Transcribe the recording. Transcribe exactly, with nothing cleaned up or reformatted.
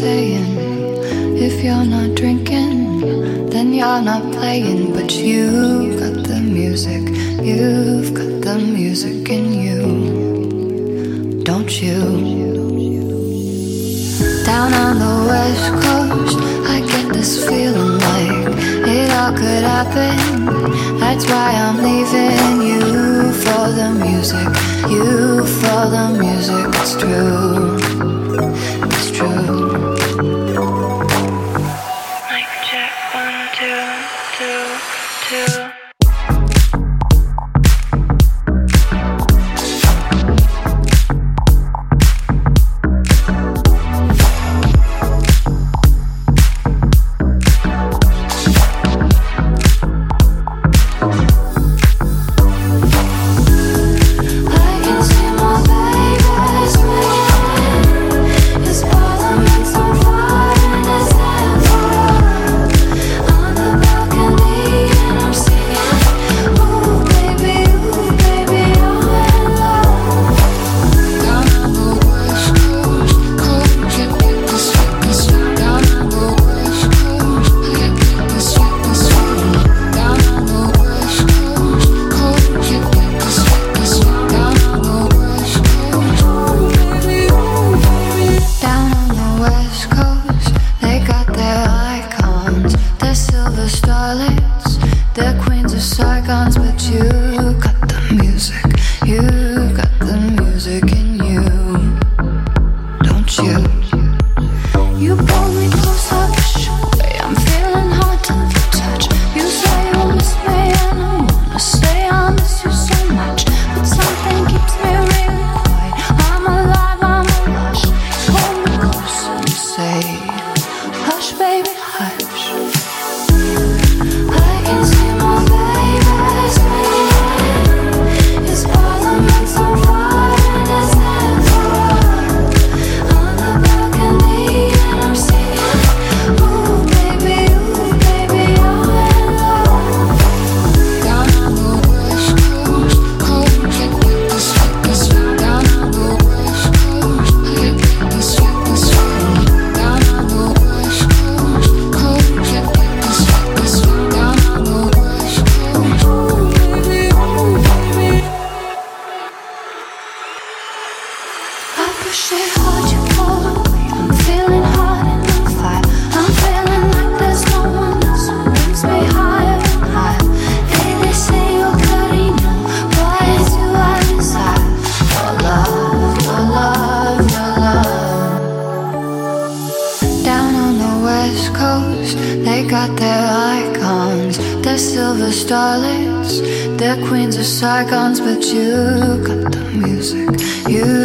saying, if you're not drinking, then you're not playing. But you got the music, you've got the music in you, don't you? Down on the west coast, I get this feeling like it all could happen. That's why I'm leaving you for the music, you for the music. It's true, it's true. Mic check, one, two, two, two. Starlets, they're queens of Saigons, but you got the music, you